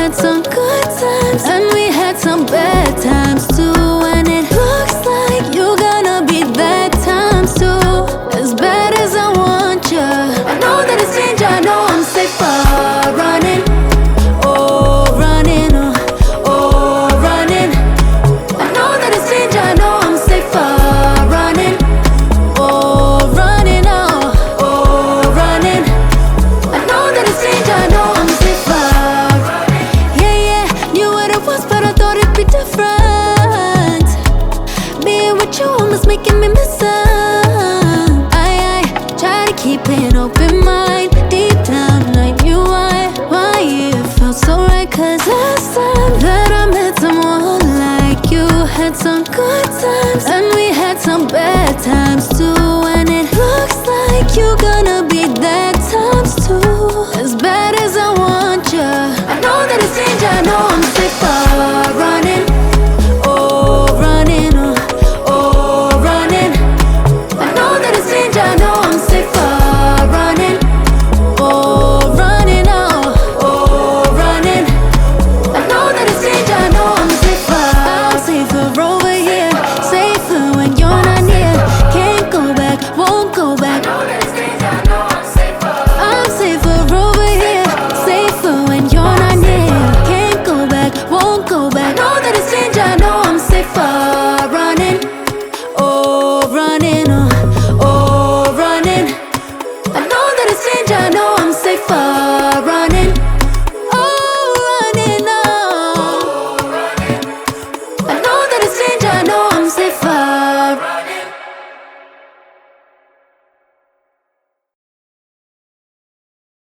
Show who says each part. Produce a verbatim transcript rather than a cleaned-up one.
Speaker 1: had some good times and we had some bad times too. And it looks like you're gonna be that times too. As bad as I want ya, I know that it's danger, I know I'm safer running. Oh, running, uh, oh, running. I know that it's danger, I know I'm safer running. Oh, running, oh, oh, running. I know that it's danger, I know I'm safer. Yeah, yeah, knew what it was, but I thought it'd be different. Being with you almost making me miss her. I, I try to keep an open mind. Deep down I knew why, why it felt so right. Cause last time that I met someone like you, had some good times and we had some bad times too. And it looks like you're gonna be that times too. As bad as I want ya, I know that it's danger, I know I'm safer